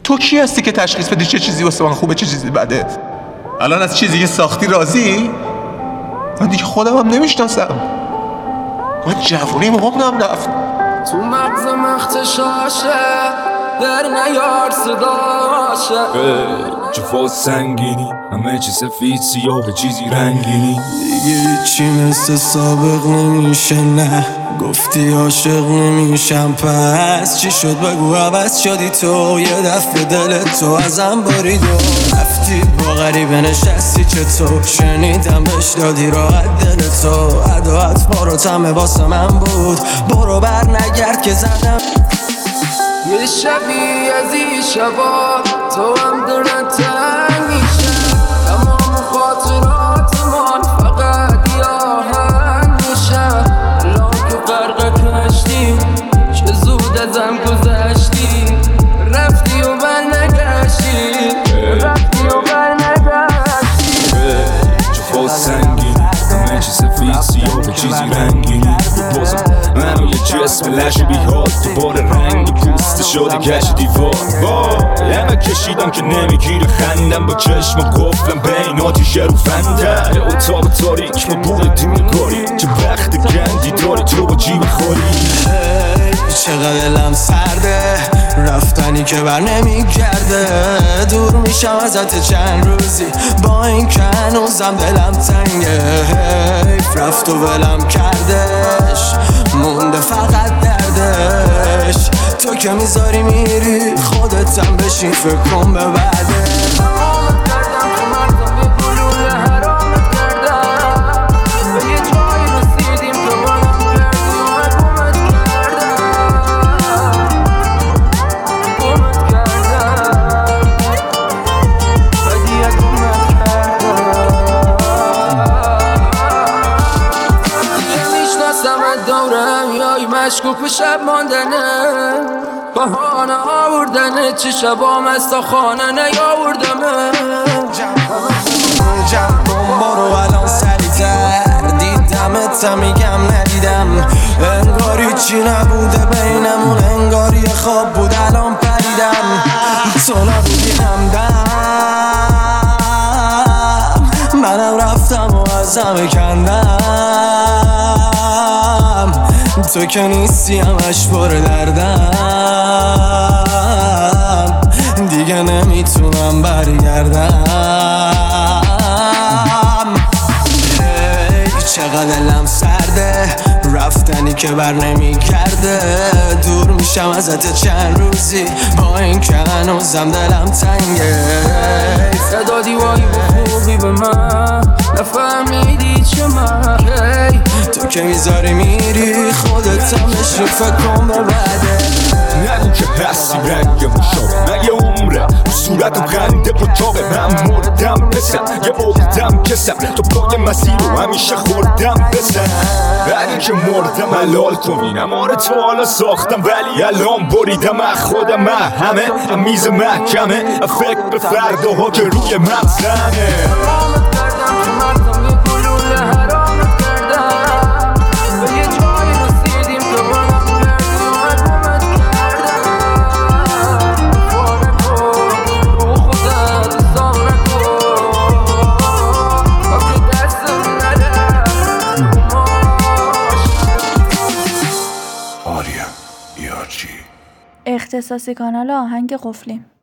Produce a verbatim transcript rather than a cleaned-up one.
تو کی هستی که تشخیص بدی چه چیزی واسه من خوبه چه چیزی بده؟ الان از چیزی که ساختی راضی؟ من دیگه خودم هم نمیشناسم. من جوونی عمرم رفت. تو مغز مختشاشه در نیار صداشه، جفا سنگینی همه چی سفید سیاه چیزی رنگینی. دیگه هیچی مثل سابق نمیشه، نه گفتی عاشق نمیشم پس چی شد بگو عوض شدی تو، یه دفعه دل تو ازم برید و رفتی با غریبه نشستی چطور، شنیدم بهش دادی راحت دل تو، عدوات بارو تمه واسه من بود، برو بر نگرد که زدم یه شبی از این شبا تو هم دلت تنگ میشه، تمام خاطرات من فقط یاهنگ میشه، الان که غرق کشتیم چه زود ازم گذشتی، رفتی و بر نگشتی، رفتی و بر نگشتی. جفا سنگینی همه چی سفید سیاه و چیزی رنگینی. بازم منو یه جسم لش بیهاد دوباره رنگی پوسته شده کش دیوار. وای همه کشیدم که نمیگیره خندم، با چشم قفلم بین آتیشه رو فندر اتاق تاریک ما بوده دیرگاری، چه بخت گندی داری تو با جیب خوری. چقدر دلم سرده رفتنی که بر نمیگرده، دور میشم ازت چند روزی با این که هنوزم دلم تنگه، حیف رفت و ولم کردش مونده فقط دردش، تو که میذاری میری خودتم بشین فکر کن به بعده. دورم یای مشکوک شب ماندنه، بهانه آوردنه، چه شبام از تا خانه نیاوردمه، جمع کن برو الان سریعتر، دیدمت میگم ندیدم، انگاری چی نبوده بینمون، انگاری خواب بود الان پریدم، تو نبودی همدم منم رفتم و ازم کندم، تو که نیستی همش پر دردم، دیگه نمیتونم برگردم. ای چقدر دلم سرده رفتنی که بر نمیگرده، دور میشم ازت چند روزی با این که هنوزم دلم تنگه، صدا دیوایی با خوبی به من نفهمیدی چه من، تو که میذاری میری خودت هم بشی فکر کن به بعده. نگو که هستی رنگ مشابه من یه عمره رو صورتم خنده اتاقه، من مردم بسن یه عقدم کسم، تو پای مسیر رو همیشه خوردم بسن، بعدی که مردم حلال کنین اماره تو حالا ساختم ولی الان بریدم از خودم، من همه میز محکمه فکر به فرداها که روی مغزمه. اختصاصی کانال آهنگ قفلی.